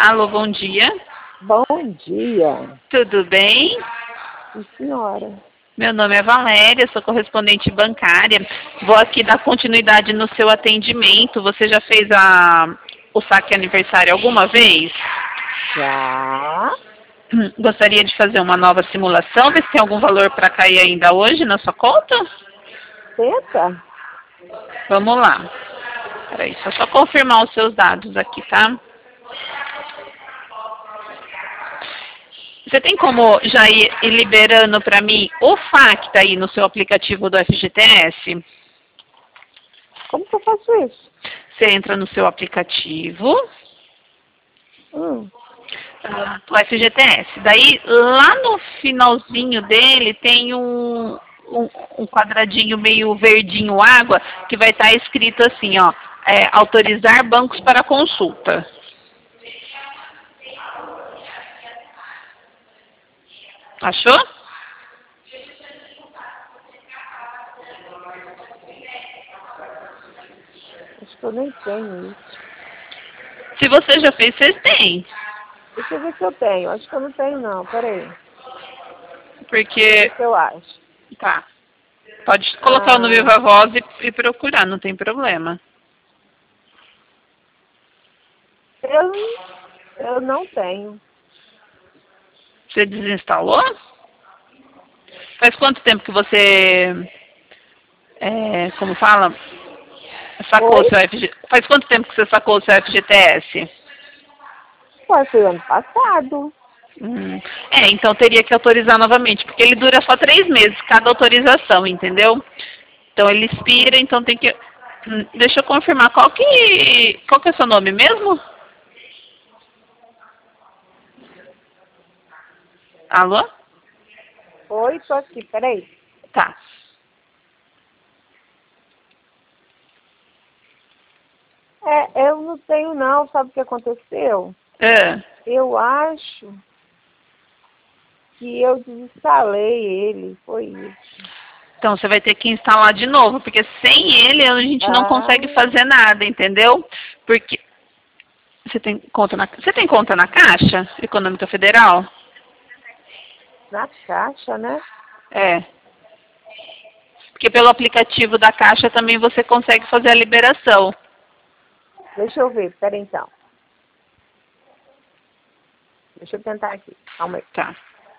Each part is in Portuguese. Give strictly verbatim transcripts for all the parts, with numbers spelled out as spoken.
Alô, bom dia. Bom dia. Tudo bem? Sim, senhora. Meu nome é Valéria, sou correspondente bancária. Vou aqui dar continuidade no seu atendimento. Você já fez a, o saque aniversário alguma vez? Já. Gostaria de fazer uma nova simulação, ver se tem algum valor para cair ainda hoje na sua conta? Tenta. Vamos lá. Peraí, só só confirmar os seus dados aqui, tá? Você tem como já ir, ir liberando para mim o Facta aí no seu aplicativo do F G T S? Como que eu faço isso? Você entra no seu aplicativo Hum. uh, do F G T S. Daí, lá no finalzinho dele, tem um, um, um quadradinho meio verdinho água, que vai estar escrito assim, ó, é, autorizar bancos para consulta. Achou? Acho que eu nem tenho isso. Se você já fez, vocês têm. Deixa eu ver se eu tenho. Acho que eu não tenho, não. Peraí. Porque... O que eu acho? Tá. Pode colocar Ah, o no Viva Voz e, e procurar, não tem problema. eu, eu não tenho. Você desinstalou? Faz quanto tempo que você... É, como fala? Sacou o Oi? seu F G... Faz quanto tempo que você sacou o seu F G T S? Pô, foi ano passado. Hum. É, então teria que autorizar novamente, porque ele dura só três meses, cada autorização, entendeu? Então ele expira, então tem que... Hum, deixa eu confirmar, qual que, qual que é o seu nome mesmo? Alô? Oi, tô aqui. Peraí. Tá. É, eu não tenho, não. Sabe o que aconteceu? É. Eu acho que eu desinstalei ele. Foi isso. Então você vai ter que instalar de novo, porque sem ele a gente não Ah, consegue fazer nada, entendeu? Porque você tem conta na, você tem conta na Caixa Econômica Federal? na caixa, né? É. Porque pelo aplicativo da Caixa também você consegue fazer a liberação. Deixa eu ver. Peraí, então. Deixa eu tentar aqui. Calma aí. Tá.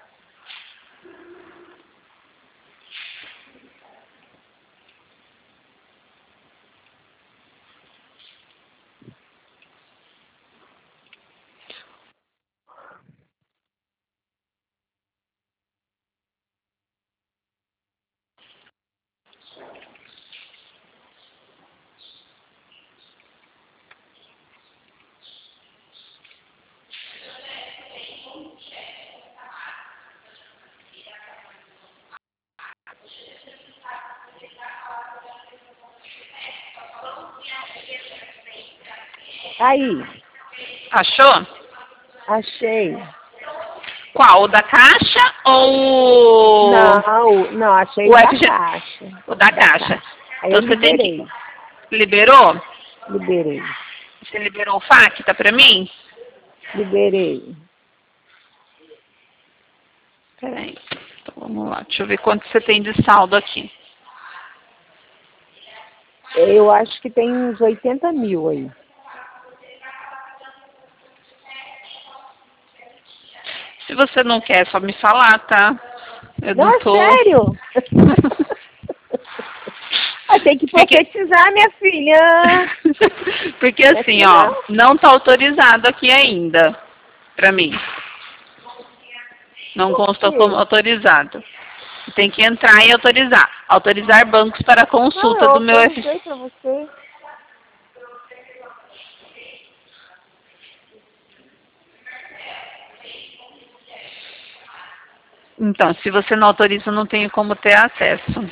Aí. Achou? Achei. Qual? O da Caixa ou Não, não, achei o o da F G? caixa. O da Da Caixa. caixa. Aí eu Então você tem liberei. que... Liberou? Liberei. Você liberou o Facta pra mim? Liberei. Peraí. Então vamos lá. Deixa eu ver quanto você tem de saldo aqui. Eu acho que tem uns oitenta mil aí. Se você não quer, é só me falar, tá? Eu Não, não é tô... sério? Ah, tem que Porque... profetizar, minha filha. Porque É assim, assim, ó, não. não tá autorizado aqui ainda, pra mim. Não Por constou como quê? autorizado. Tem que entrar e autorizar. Autorizar bancos para Não, consulta eu do meu F... autorizei pra você. Então, se você não autoriza, não tenho como ter acesso.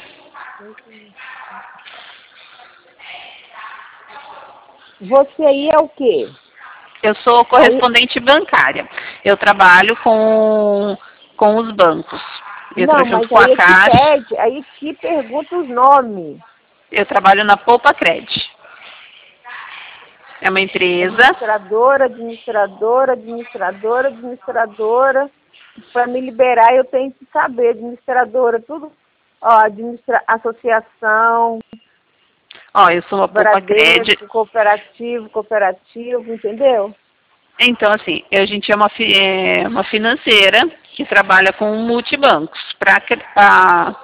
Você aí é o quê? Eu sou Aí, correspondente bancária. Eu trabalho com, com os bancos. Eu não, trabalho junto mas com a aí é que Caixa. pede, aí que pergunta os nomes. Eu trabalho na Poupa Cred. É uma empresa. Administradora, administradora, administradora, administradora. Para me liberar, eu tenho que saber. Administradora, tudo. Ó, administra... associação. Ó, eu sou uma Poupa Crédito. Cooperativo, cooperativo, entendeu? Então, assim, a gente é uma, fi... é uma financeira que trabalha com multibancos. Para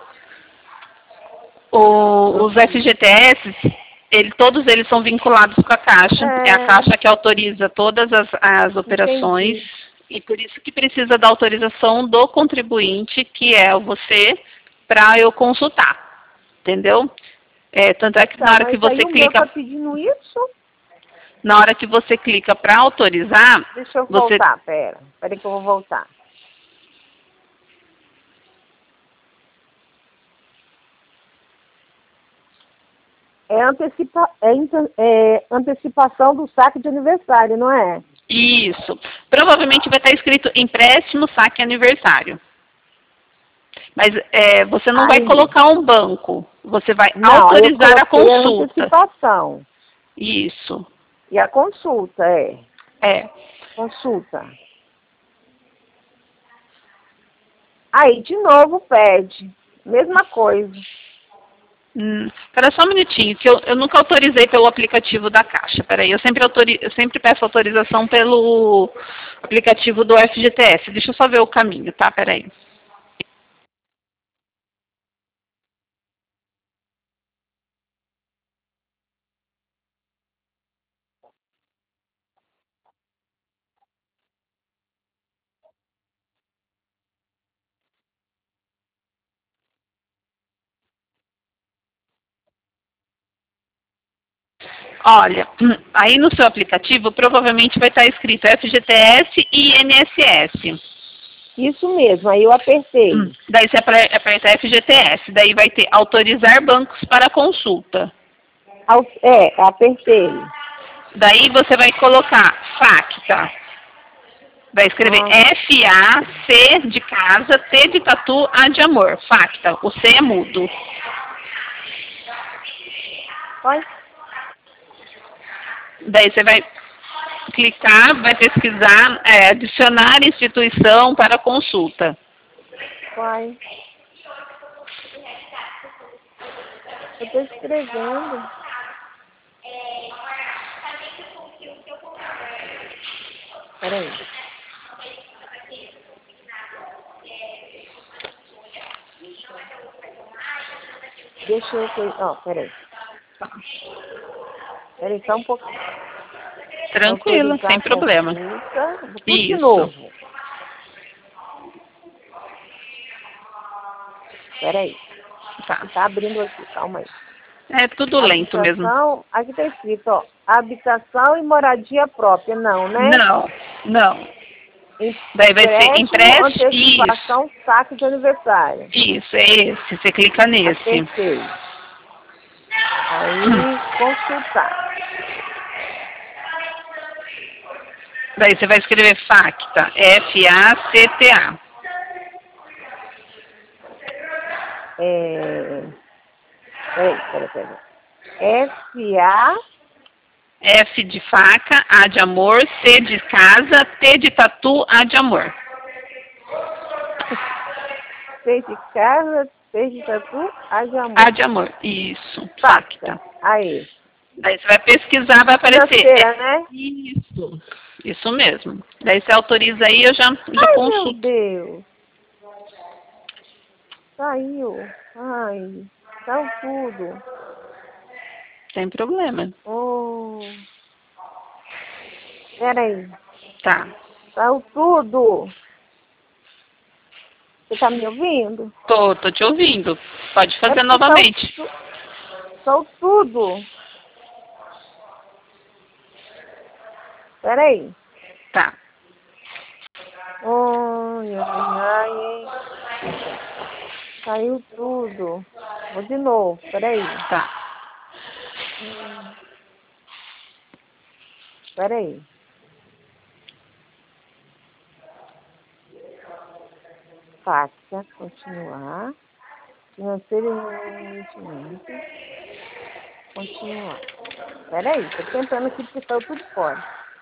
o... os F G T S, ele, todos eles são vinculados com a Caixa. É, é a Caixa que autoriza todas as, as operações. Entendi. E por isso que precisa da autorização do contribuinte, que é você, para eu consultar. Entendeu? É, tanto é que tá, na hora que você aí clica... O meu tá pedindo isso? Na hora que você clica para autorizar... Deixa eu você... voltar, pera. Pera que eu vou voltar. É, antecipa... é, é antecipação do saque de aniversário, não é? Isso. Provavelmente vai estar escrito empréstimo, saque aniversário. Mas é, você não Aí. vai colocar um banco. Você vai não, autorizar a consulta. A antecipação. Isso. E a consulta, é? É. Consulta. Aí, de novo, pede. Mesma coisa. Hum, espera só um minutinho, que eu, eu nunca autorizei pelo aplicativo da Caixa. Peraí, eu sempre, autori, eu sempre peço autorização pelo aplicativo do F G T S. Deixa eu só ver o caminho, tá? Peraí. Olha, aí no seu aplicativo provavelmente vai estar escrito F G T S e I N S S. Isso mesmo, aí eu apertei. Hum, daí você aperta F G T S, daí vai ter autorizar bancos para consulta. É, apertei. Daí você vai colocar FACTA. Vai escrever ah. F A C de casa, T de tatu, A de amor. FACTA, o C é mudo. Vai. Daí você vai clicar, vai pesquisar, é, adicionar instituição para consulta. Vai. Eu estou escrevendo. Peraí. Deixa eu... Ó, oh, peraí. Peraí, só um pouquinho. Tranquilo, sem problema. Tudo de novo. Peraí. Tá. Tá abrindo aqui, calma aí. É tudo lento mesmo. Aqui tá escrito, ó, habitação e moradia própria, não, né? Não, não. Daí vai ser empréstimo, antecipação, isso. Saque de aniversário. Isso, é esse, você clica nesse. Acertei. Aí, hum. consultar. Daí você vai escrever FACTA, F A C T A. É... Peraí, peraí, peraí. F A... F de faca, A de amor, C de casa, T de tatu, A de amor. C de casa, T de tatu, A de amor. A de amor, isso. FACTA. Aí. Daí você vai pesquisar, vai aparecer. Financeira, né? Isso. Isso mesmo. Daí você autoriza aí, eu já, já Ai, consulto. Meu Deus. Saiu. Ai. Saiu tudo. Sem problema. Oh. Peraí. Tá. Saiu tudo. Você tá me ouvindo? Tô, tô te ouvindo. Pode fazer é novamente. Saiu, saiu tudo. Peraí. Tá. Ai, ai, ai. Saiu tudo. Vou de novo, peraí. Tá. Hum. Peraí. Fácil, continuar. Financeiro e investimento. Continuar. Peraí, tô tentando aqui porque saiu tudo fora.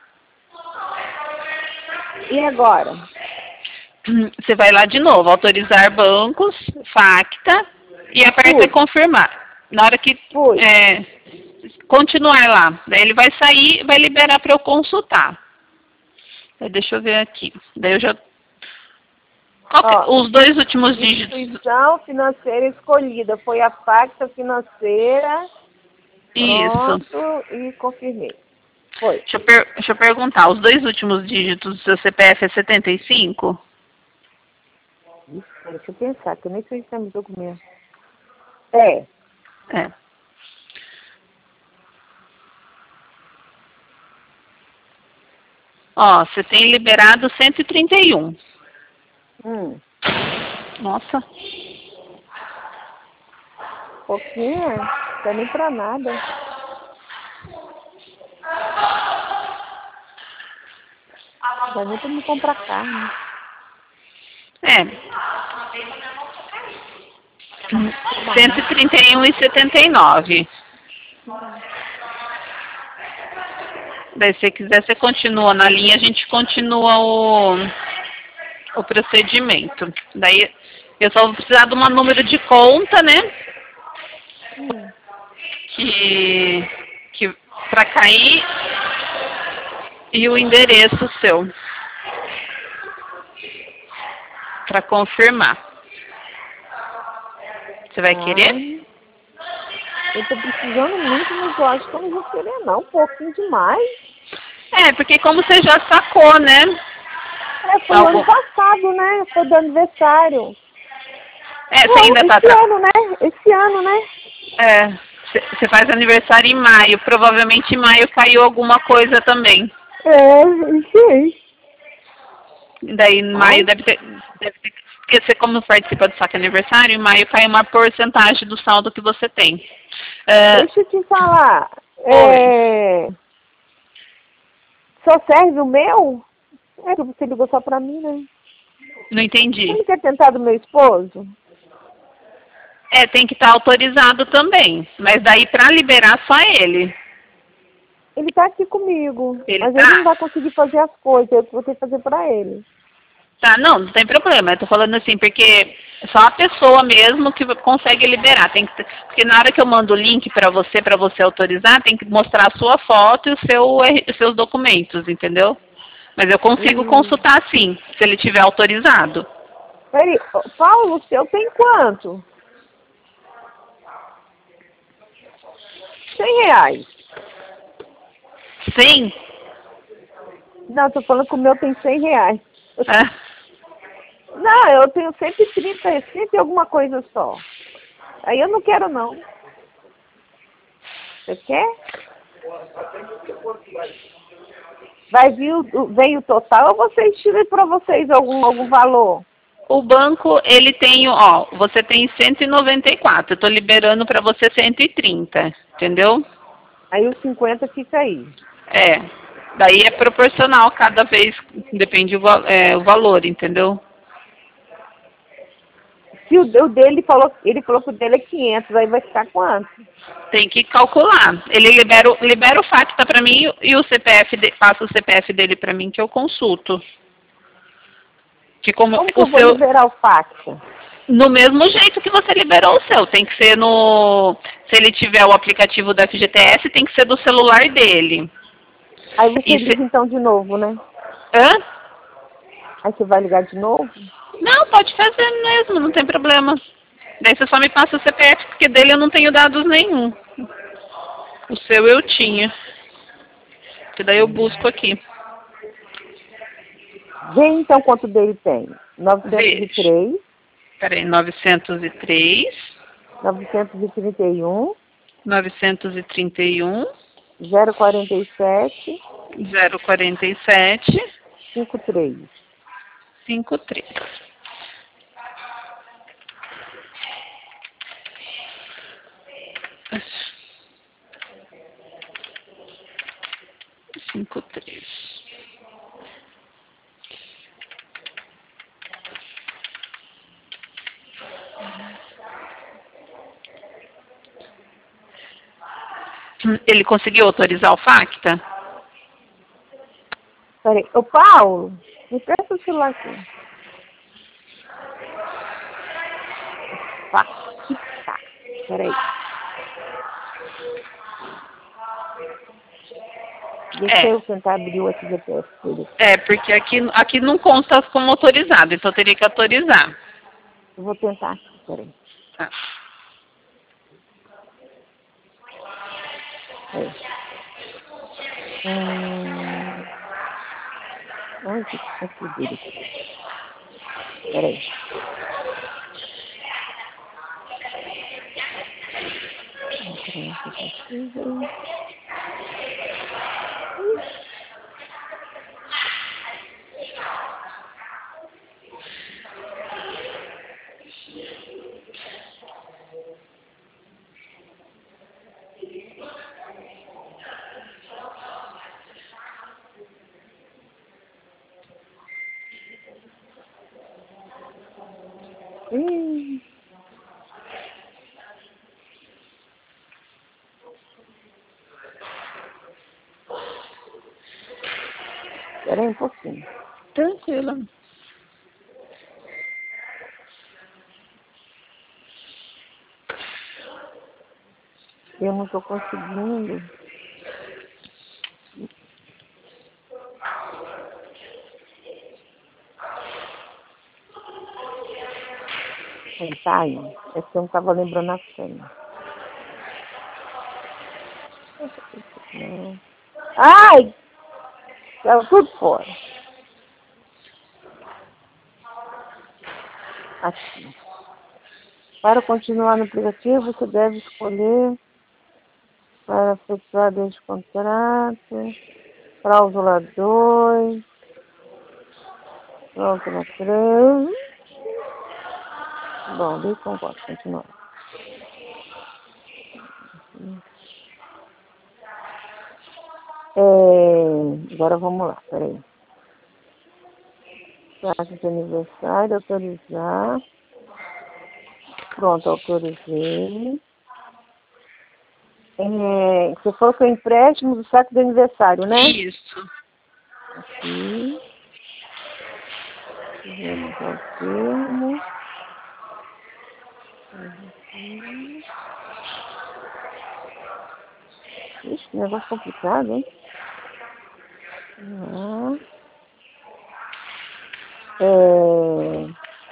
E agora? Você vai lá de novo, autorizar bancos, facta, e aperta Fui. confirmar. Na hora que Fui. é, continuar lá, daí ele vai sair e vai liberar para eu consultar. Aí, deixa eu ver aqui. Daí eu já... Qual que- Ó, os dois últimos dígitos. instituição financeira escolhida foi a Facta Financeira. Isso. Pronto, e confirmei. Foi. Deixa eu, per- deixa eu perguntar, os dois últimos dígitos do seu C P F é setenta e cinco? Isso, deixa eu pensar, que eu nem sei se tem no documento. É. É. Ó, você tem liberado cento e trinta e um. Hum. Nossa. Pouquinho, não dá nem pra nada. Não dá nem pra me comprar carne. É. cento e trinta e um e setenta e nove. Daí, se você quiser, você continua na linha, a gente continua o, o procedimento. Daí, eu só vou precisar de um número de conta, né? Hum. Que, que para cair e o endereço seu para confirmar. Você vai querer? Ai, eu tô precisando muito, mas eu acho que eu não vou querer não. Um pouquinho demais. É, porque como você já sacou, né? É, foi o Algum... ano passado, né? Foi do aniversário. É, você Não, ainda tá... esse Tra... ano, né? Esse ano, né? É, você você faz aniversário em maio. Provavelmente em maio caiu alguma coisa também. É, isso aí. Daí em maio Ai, deve ter... Deve ter... Porque você, como participa do saque aniversário, em maio cai uma porcentagem do saldo que você tem. É, deixa eu te falar. oi. É... Só serve o meu? É que você ligou só pra mim, né? Não Você entendi. não quer tentar do meu esposo? É, tem que estar autorizado também. Mas daí para liberar só ele. Ele tá aqui comigo, Ele mas ele não tá? vai conseguir fazer as coisas, eu vou ter que fazer pra ele. Tá, não, não tem problema. Eu tô falando assim, porque só a pessoa mesmo que consegue liberar. Tem que, ter- porque na hora que eu mando o link para você, para você autorizar, tem que mostrar a sua foto e o seu, R- os seus documentos, entendeu? Mas eu consigo Hum. consultar sim, se ele tiver autorizado. Peraí, ô, Paulo, o seu tem quanto? Cem reais. Sim? Não, tô falando que o meu tem cem reais. É. Não, eu tenho cento e trinta, cento e alguma coisa só. Aí eu não quero não. Você quer? Vai vir o, o- vem o total ou vocês tiram para vocês algum, algum valor? O banco, ele tem, ó, você tem cento e noventa e quatro, eu tô liberando para você cento e trinta, entendeu? Aí os cinquenta fica aí. É. Daí é proporcional cada vez, depende o, val- é, o valor, entendeu? Se o, o dele falou, ele falou que o dele é quinhentos, aí vai ficar quanto? Tem que calcular. Ele libera, o- libera o FATCA para mim e o C P F, de, passa o C P F dele para mim que eu consulto. Que como Como que o eu vou seu, liberar o faxa? no mesmo jeito que você liberou o seu, tem que ser no, se ele tiver o aplicativo do F G T S, tem que ser do celular dele. Aí você E liga se, então de novo, né? hã? Aí você vai ligar de novo? Não, pode fazer mesmo, não tem problema. Daí você só me passa o C P F, porque dele eu não tenho dados nenhum. O seu eu tinha. Que daí eu busco aqui. Vê então quanto dele tem. novecentos e Veja. três, Peraí, novecentos e três, novecentos e trinta e um, novecentos e trinta e um, zero quarenta e sete, zero quarenta e sete, cinquenta e três. cinquenta e três. cinquenta e três. Ele conseguiu autorizar o FACTA? Peraí. Ô, Paulo, me presta o celular aqui. FACTA. Peraí. Deixa É. eu tentar abrir o S G P S dele. É, porque aqui, aqui não consta como autorizado, então teria que autorizar. Eu vou tentar aqui, peraí. Tá. Peraí. Hum... Onde que tá aqui dele? Peraí. Hum. Peraí um pouquinho. Tranquilo. Eu não tô conseguindo. Aí, tá aí. É que eu não tava lembrando a senha. Ai! Saiu tudo fora. Aqui. Para continuar no aplicativo, você deve escolher para efetuar deste contrato, cláusula dois, cláusula três. Bom, deixa eu posso continuar. É, agora vamos lá, peraí. Taxa de aniversário, autorizar. Pronto, autorizei. É, você falou que é empréstimo do saque de aniversário, né? Isso. Aqui. Vamos ao termo. Aqui. Ixi, que negócio complicado, hein? Ah. É...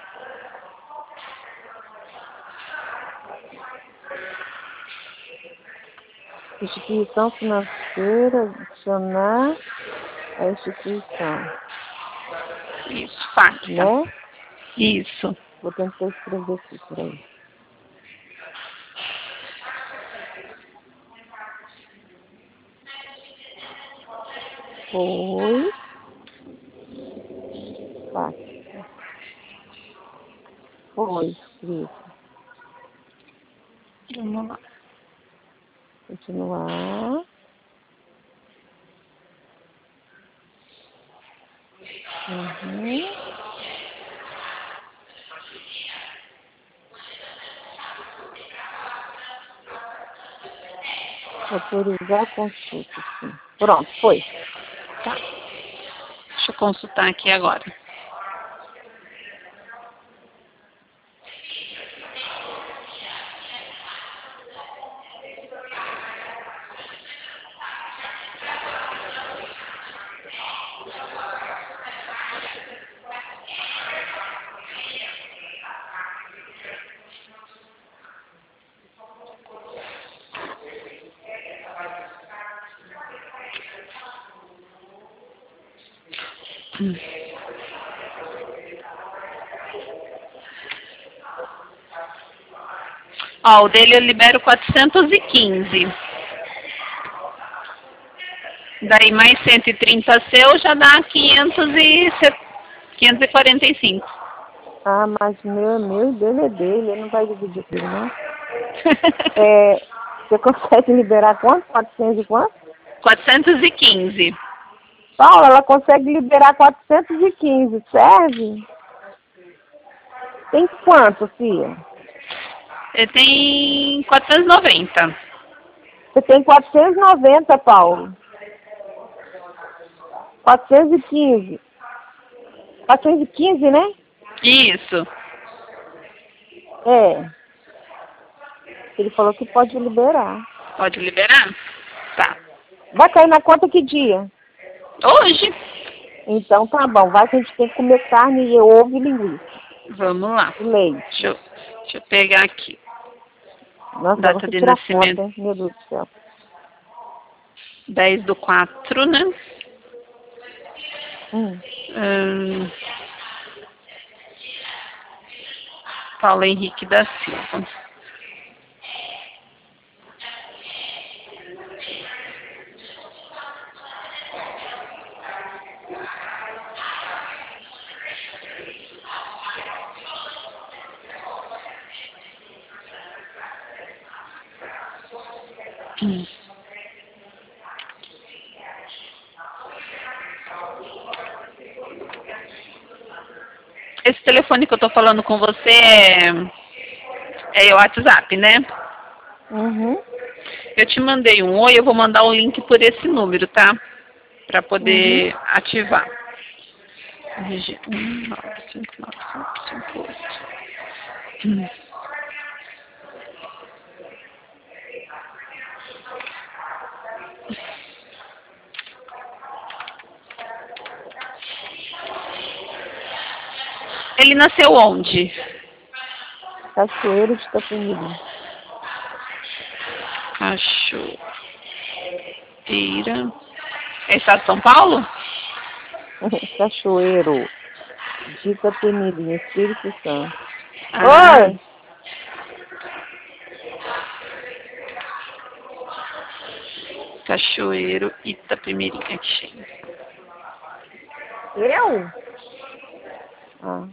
Instituição financeira, adicionar a instituição, Isso, FACTA. né? Isso. Vou tentar escrever aqui, peraí. Foi. FACTA. Foi escrito. Vamos lá. Continuar. Uhum. Autorizar a consulta, sim. Pronto, foi. Tá. Deixa eu consultar aqui agora. Hum. Ó, o dele eu libero quatrocentos e quinze. Daí mais cento e trinta seu já dá quinhentos e quarenta e cinco. Ah, mas meu é meu e dele é dele. Ele não vai dividir comigo, não. É, você consegue liberar quanto? quatrocentos e quanto? quatrocentos e quinze. Paula, ela consegue liberar quatrocentos e quinze, serve? Tem quanto, filha? Ele tem quatrocentos e noventa. Você tem quatrocentos e noventa, Paulo. quatrocentos e quinze. quatrocentos e quinze, né? Isso. É. Ele falou que pode liberar. Pode liberar? Tá. Vai cair na conta que dia? Hoje. Então tá bom. Vai que a gente tem que comer carne e ovo e linguiça. Vamos lá. E leite. Deixa eu, deixa eu pegar aqui. Nossa, Data você de tira nascimento. foto, hein? Meu Deus do céu. dez do quatro, né? Hum. Hum, Paulo Henrique da Silva. Hum. Esse telefone que eu tô falando com você é, é o WhatsApp, né? Uhum. Eu te mandei um oi, eu vou mandar o link por esse número, tá? Pra poder Uhum. ativar. Regi- um, nove, cinco, nove, cinco, cinco, oito. Hum. Ele nasceu onde? Cachoeiro de Itapemirim. Cachoeira. É estado de São Paulo? Cachoeiro de Itapemirim, Espírito Santo. Ah, Oi! Cachoeiro Itapemirim. Aqui. Eu? Ah.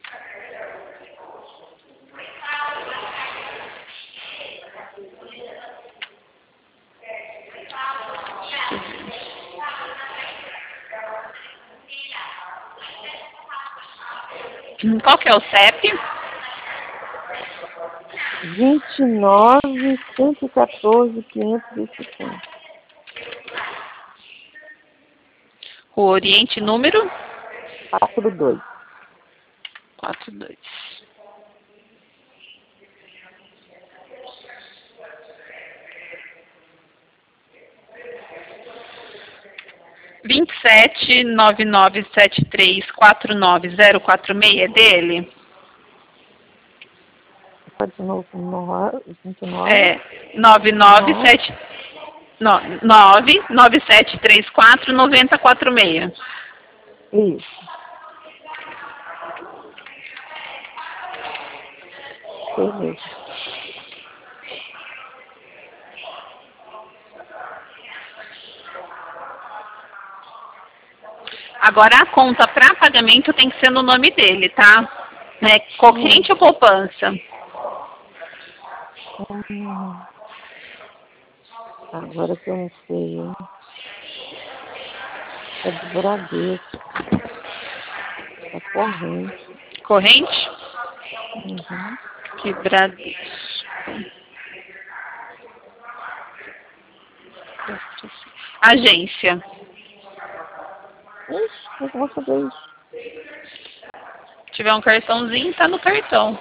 Hum, Qual que é o C E P? vinte e nove, cento e quatorze, quinhentos e sessenta. O Oriente, número? quatro dois. quatro dois. vinte e sete, nove nove sete três, quatro nove zero quatro seis é dele? Pode de novo, no- vinte e nove. É, nove nove sete nove nove sete três quatro nove zero quatro seis. Isso. Sei mesmo. Agora a conta para pagamento tem que ser no nome dele, tá? Né? Corrente Hum. ou poupança? Hum. Agora que eu não sei, hein? É do Bradesco. É corrente. Corrente? Uhum. Que Bradesco. Agência. Ixi, como é que eu vou fazer isso? Se tiver um cartãozinho, tá no cartão.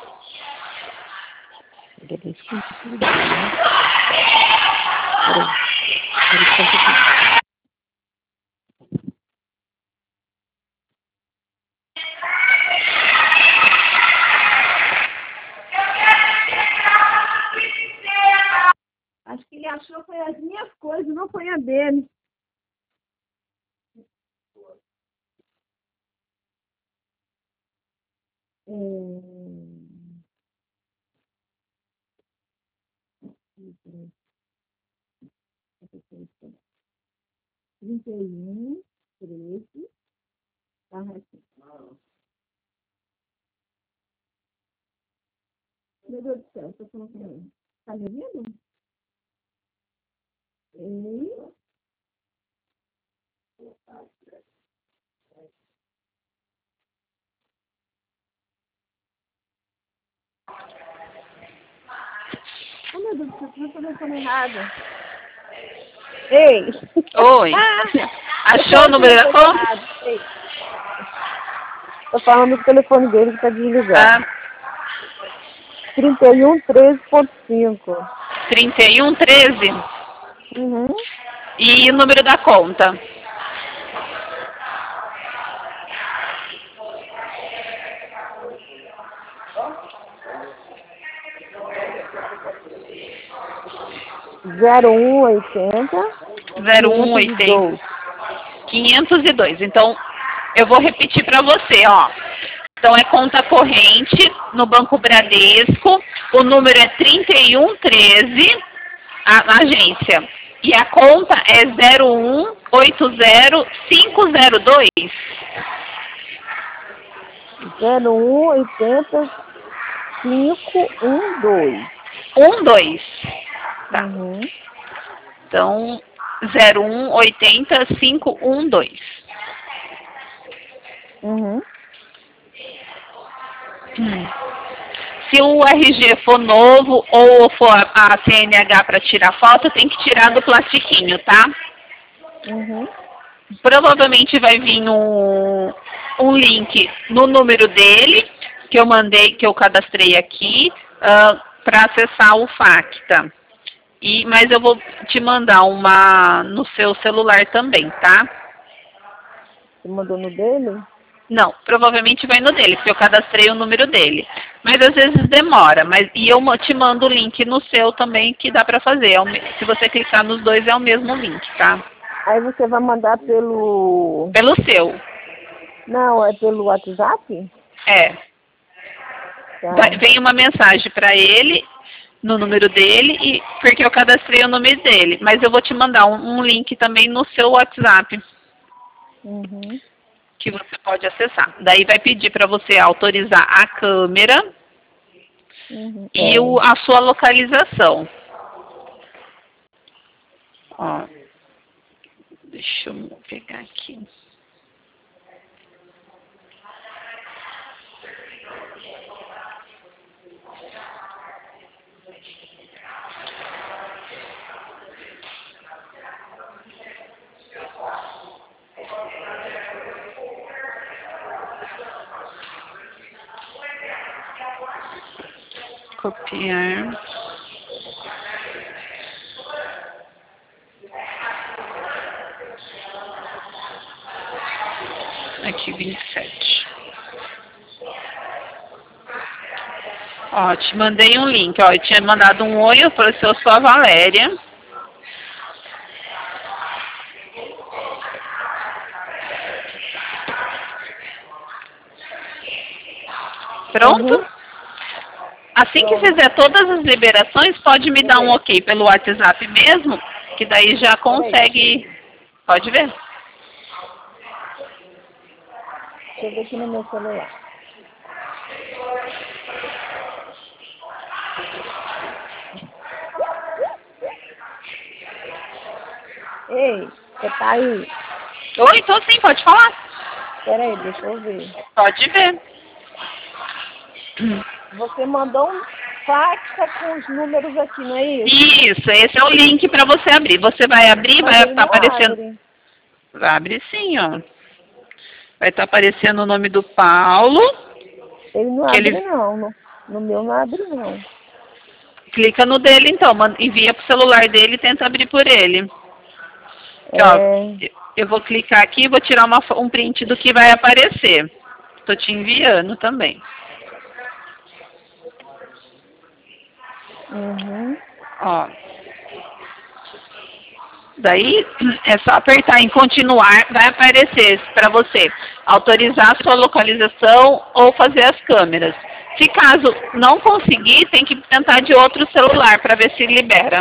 Bradesco em tudo, né? Peraí. Peraí, só um pouquinho. Acho que ele achou que foi as minhas coisas, não foi a dele. Hum. trinta e um, treze, tá aqui. Meu Deus do céu, tô falando com ele. Tá me ouvindo? Ei. Oh, meu Deus do céu, tô falando errado. Ei! Oi. Achou o número da conta? Tô falando do telefone dele que tá desligado. Ah, trinta e um, treze ponto cinco. trinta e um, treze. Uhum. E o número da conta? zero um oitenta. zero um oitenta. quinhentos e dois. Então, eu vou repetir para você, ó. Então, é conta corrente no Banco Bradesco. O número é trinta e um treze, a, a agência. E a conta é zero um oito zero cinco zero dois. zero um oitenta cinco um dois. um dois. Tá. Uhum. Então, zero um oitenta cinco um dois. Uhum. Hum. Se o R G for novo ou for a C N H para tirar foto, tem que tirar do plastiquinho, tá? Uhum. Provavelmente vai vir um, um link no número dele, que eu mandei, que eu cadastrei aqui, uh, para acessar o Facta. E, mas eu vou te mandar uma no seu celular também, tá? Você mandou no dele? Não, provavelmente vai no dele, porque eu cadastrei o número dele. Mas às vezes demora, mas e eu te mando o link no seu também, que dá pra fazer. É o, se você clicar nos dois, é o mesmo link, tá? Aí você vai mandar pelo... Pelo seu. Não, é pelo WhatsApp? É. Tá. Vai, vem uma mensagem pra ele, no número dele, e porque eu cadastrei o nome dele. Mas eu vou te mandar um, um link também no seu WhatsApp. Uhum. Que você pode acessar. Daí vai pedir para você autorizar a câmera Uhum. e É. o, a sua localização. Ó, deixa eu pegar aqui. Copiar. Aqui, vinte e sete. Ó, te mandei um link. Ó, eu tinha mandado um oi, eu falei, eu sou a Valéria. Pronto? Uhum. Assim que fizer todas as liberações, pode me dar um ok pelo WhatsApp mesmo, que daí já consegue... Pode ver? Deixa eu ver aqui no meu celular. Ei, você tá aí? Oi, tô sim, pode falar. Pera aí, deixa eu ver. Pode ver. Você mandou um fax com os números aqui, não é isso? Isso, esse é o link para você abrir. Você vai abrir, Mas vai ele estar não aparecendo... abre. Vai abrir sim, ó. Vai estar aparecendo o nome do Paulo. Ele não que abre ele... não, no, no meu não abre não. Clica no dele então, manda- envia pro celular dele e tenta abrir por ele. Aqui, ó, É... eu vou clicar aqui e vou tirar uma, fo- um print do que vai aparecer. Tô te enviando também. Uhum. Ó. Daí é só apertar em continuar, vai aparecer para você autorizar a sua localização ou fazer as câmeras. Se caso não conseguir, tem que tentar de outro celular para ver se libera.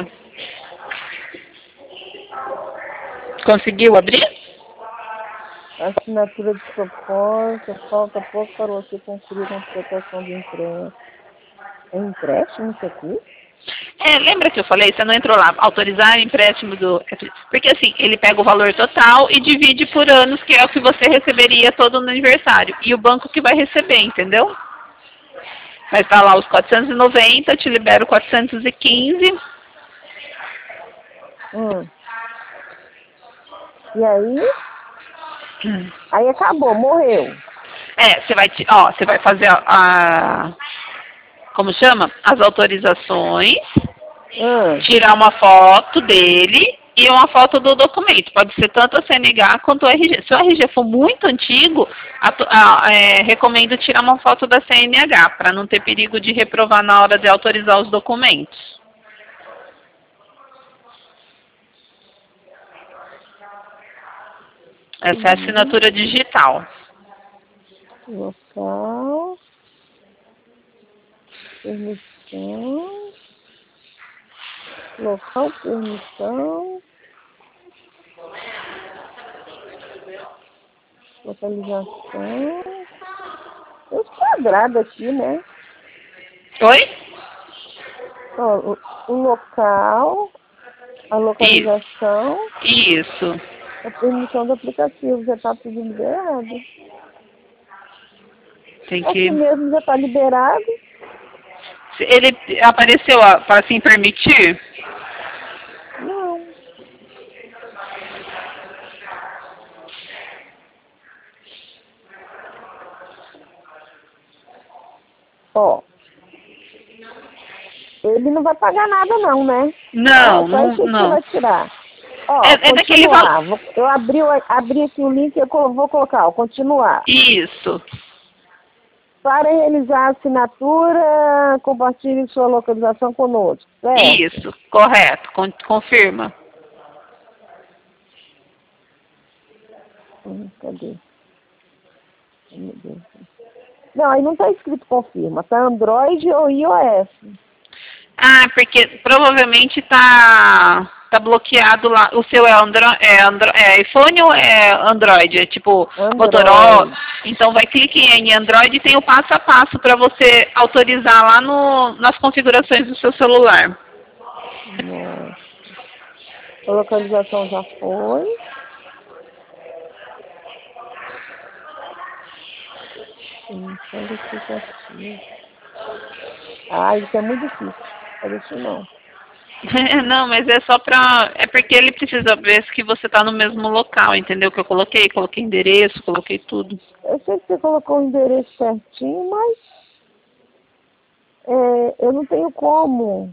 Conseguiu abrir? Assinatura de propósito, falta pouco para você concluir a contratação do empréstimo. É empréstimo isso aqui? É, lembra que eu falei, você não entrou lá, autorizar o empréstimo do... Porque assim, ele pega o valor total e divide por anos, que é o que você receberia todo no aniversário. E o banco que vai receber, entendeu? Vai estar lá os quatrocentos e noventa, te libero quatrocentos e quinze. Hum. E aí? Hum. Aí acabou, morreu. É, você vai, ti- ó, você vai fazer a, a- como chama? As autorizações, Ah, tirar uma foto dele e uma foto do documento. Pode ser tanto a C N H quanto o R G. Se o R G for muito antigo, atu- a- é, recomendo tirar uma foto da C N H, para não ter perigo de reprovar na hora de autorizar os documentos. Essa é a uhum. assinatura digital. Local, permissão, local, permissão, localização. Tem uns quadrados aqui, né? Oi? Ó, o, o local, a Isso. localização, Isso. a permissão do aplicativo. Já está tudo liberado. Tem Aqui que. mesmo já está liberado. Ele apareceu para assim permitir? Não. Ó, ele não vai pagar nada não, né? Não, Ó, só não, isso que você não. vai tirar. Ó, É, é daquele valor. continuar. Vou- Eu abri, o- abri aqui o link, eu co- vou colocar, ó, continuar. Isso. Para realizar a assinatura, compartilhe sua localização conosco, certo? Isso. Correto. Con- confirma. Hum, cadê? Ai, meu Deus. Não, aí não está escrito confirma. Tá Android ou iOS. Ah, porque provavelmente tá tá bloqueado lá. O seu é, Andro, é, Andro, é iPhone ou é Android? É tipo Motorola. Android. Então vai clicar em Android e tem o passo a passo para você autorizar lá no, nas configurações do seu celular. Nossa. A localização já foi. Hum, Qualificativo. Ah, isso é muito difícil. Olha isso não. Não, mas é só pra. É porque ele precisa ver que você tá no mesmo local, entendeu? Que eu coloquei, coloquei endereço, coloquei tudo. Eu sei que você colocou o endereço certinho, mas é, eu não tenho como.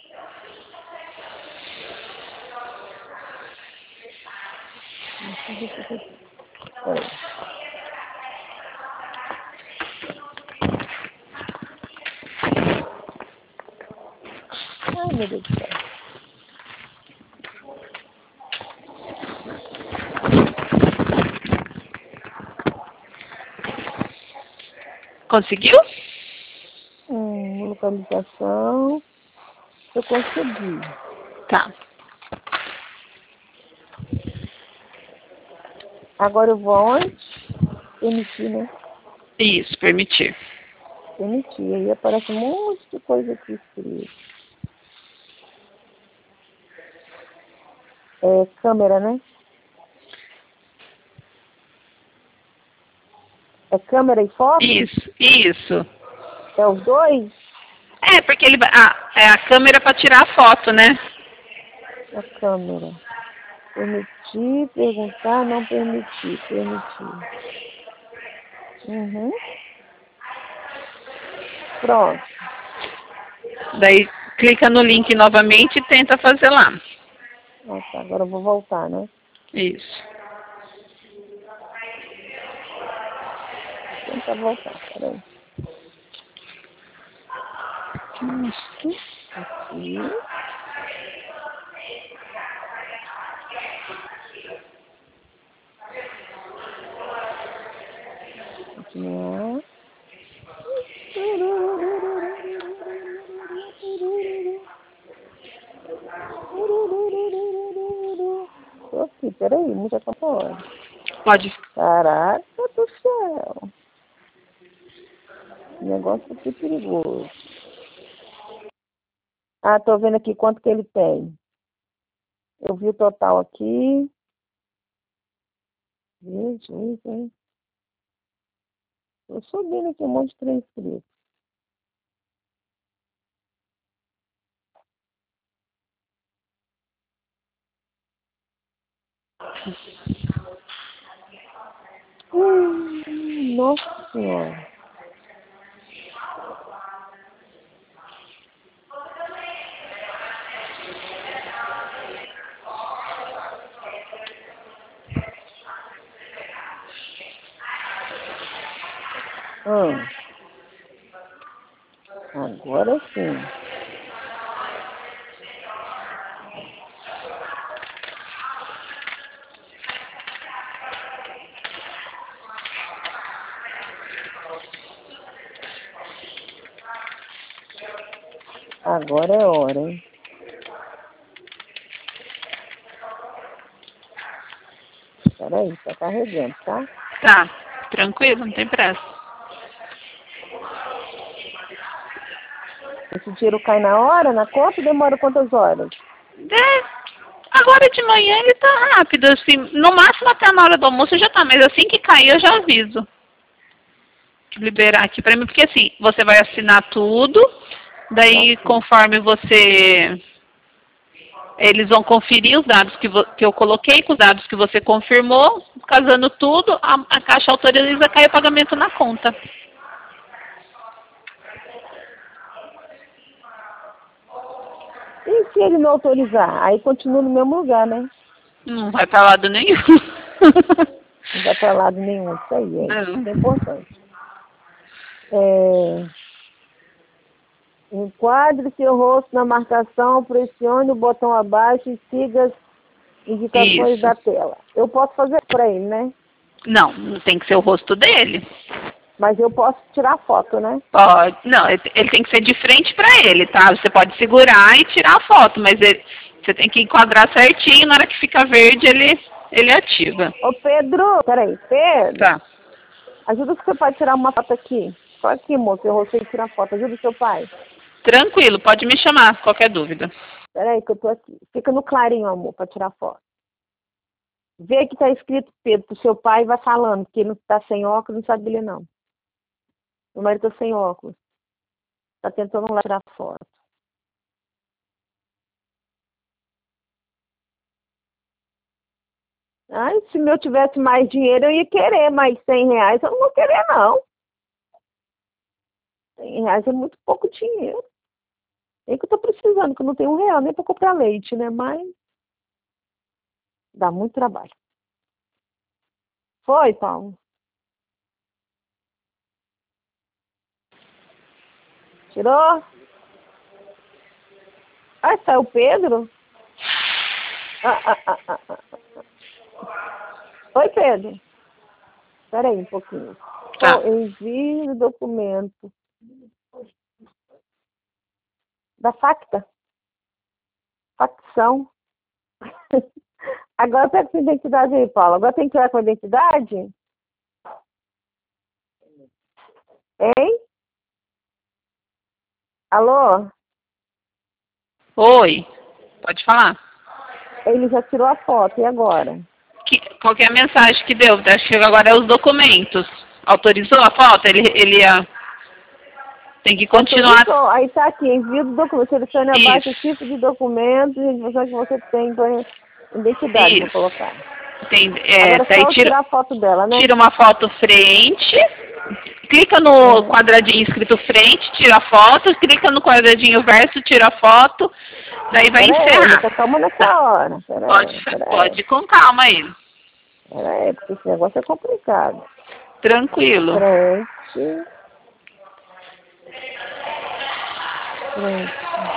Peraí. Ai, meu Deus do céu. Conseguiu? Hum, localização. Eu consegui. Tá. Agora eu vou onde? Permitir, né? Isso, permitir. Permitir. Aí aparece um monte de coisa aqui escrito. É câmera, né? É câmera e foto? Isso, isso. É os dois? É, porque ele vai. Ah, é a câmera para tirar a foto, né? A câmera. Permitir, perguntar, não permitir. Permitir. Uhum. Pronto. Daí clica no link novamente e tenta fazer lá. Ah, tá. Agora eu vou voltar, né? Isso. Vou tentar voltar. Peraí. Isso. Aqui. Continuar. Tô aqui, peraí, muita hora. Pode. Caraca do céu. O negócio aqui é perigoso. Ah, tô vendo aqui quanto que ele tem. Eu vi o total aqui. Gente, isso, hein? Tô subindo aqui um monte de trem escrito. Hum, nossa Senhora. Hum. Agora sim. Agora é hora, hein? Peraí, tá carregando, tá? Tá, tranquilo, não tem pressa. Esse dinheiro cai na hora, na conta, ou demora quantas horas? É, agora de manhã ele tá rápido, assim, no máximo até na hora do almoço já tá, mas assim que cair eu já aviso. Liberar aqui pra mim, porque assim, você vai assinar tudo, daí conforme você... Eles vão conferir os dados que, vo, que eu coloquei com os dados que você confirmou, casando tudo, a, a Caixa autoriza cair o pagamento na conta. E se ele não autorizar? Aí continua no mesmo lugar, né? Não vai pra lado nenhum. Não vai pra lado nenhum. Isso aí, é, Não. isso é importante. É... Enquadre seu rosto na marcação, pressione o botão abaixo e siga as indicações Isso. da tela. Eu posso fazer para ele, né? Não, não tem que ser o rosto dele. Mas eu posso tirar foto, né? Pode. Não, ele ele tem que ser de frente pra ele, tá? Você pode segurar e tirar a foto, mas ele, você tem que enquadrar certinho, na hora que fica verde ele, ele ativa. Ô Pedro, peraí, Pedro, Tá. ajuda o seu pai a tirar uma foto aqui. Só aqui, moço, eu rosto e tirar foto. Ajuda o seu pai. Tranquilo, pode me chamar, qualquer dúvida. Peraí que eu tô aqui. Fica no clarinho, amor, para tirar foto. Vê que tá escrito Pedro pro seu pai e vai falando, porque ele não tá sem óculos, não sabe ler não. Meu marido tá sem óculos. Tá tentando lá tirar foto. Ai, se eu tivesse mais dinheiro, eu ia querer, mas cem reais eu não vou querer, não. Cem reais é muito pouco dinheiro. É que eu tô precisando, que eu não tenho um real nem para comprar leite, né? Mas dá muito trabalho. Foi, Paulo? Tirou? Ah, saiu o Pedro? Ah, ah, ah, ah, ah, ah. Oi, Pedro. Espera aí um pouquinho. Tá. Oh, envie o documento. Da facta. Facção. Agora pega sua identidade aí, Paulo. Agora tem que ir com a identidade? Hein? Alô? Oi, pode falar. Ele já tirou a foto, e agora? Que, qual que é a mensagem que deu? Acho que agora é os documentos. Autorizou a foto? Ele, ele ia... Tem que continuar... Autorizou. Aí tá aqui, envio do documento. Selecione abaixo o Isso. tipo de documento e a informação que você tem para identidade, vou Isso. colocar. Tem, é, Agora é daí só tira, tirar a foto dela, né? tira uma foto frente, clica no Uhum. quadradinho escrito frente, tira a foto, clica no quadradinho verso, tira a foto, daí vai Pera aí, encerrar. muita calma nessa Tá. hora. Pera Pode, aí, pera pode aí. ir com calma aí. Pera aí, porque esse negócio é complicado. Tranquilo. Frente. Frente.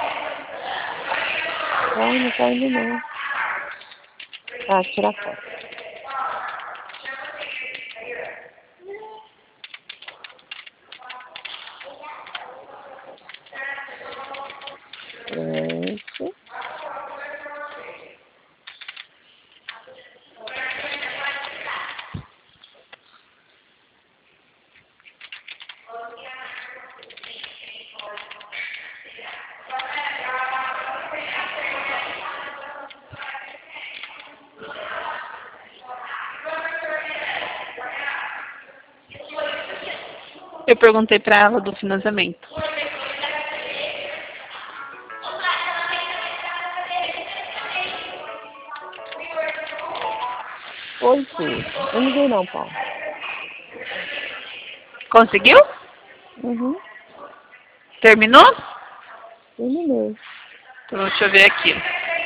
Ai, não tá indo não. Ah, tira a foto. Frente. Eu perguntei pra ela do financiamento. Foi tudo. Eu não vi não, Paulo. Conseguiu? Uhum. Terminou? Terminei. Então, deixa eu ver aqui.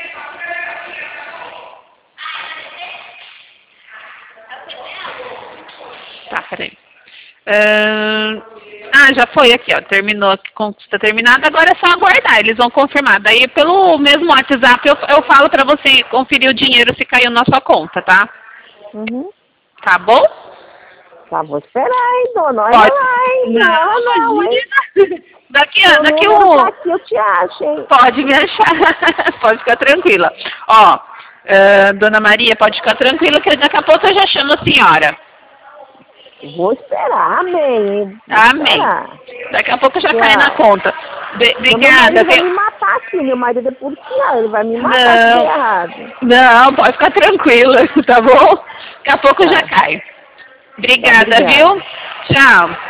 Tá, peraí. Uh, ah, já foi aqui, ó. Terminou, conquista terminada. Agora é só aguardar, eles vão confirmar. Daí, pelo mesmo WhatsApp, eu, eu falo pra você conferir o dinheiro se caiu na sua conta, tá? Uhum. Tá bom? Tá, vou esperar, hein, dona. Olha Pode. lá, hein. Não, Não, não, hein. Daqui, a- Meu daqui número um... tá aqui, eu te acho, hein. Pode me achar. Pode ficar tranquila. Ó, uh, Dona Maria, pode ficar tranquila que daqui a pouco eu já chamo a senhora. Vou esperar, amém. Vou Amém. esperar. Daqui a pouco já Tchau. cai na conta. Be- Meu Obrigada. marido vai viu? me matar aqui. Meu marido é policial. Ele vai me matar se der Não, errado. não, pode ficar tranquila, tá bom? Daqui a pouco Tá. já cai. Tá, Obrigada, obrigada. viu? Tchau.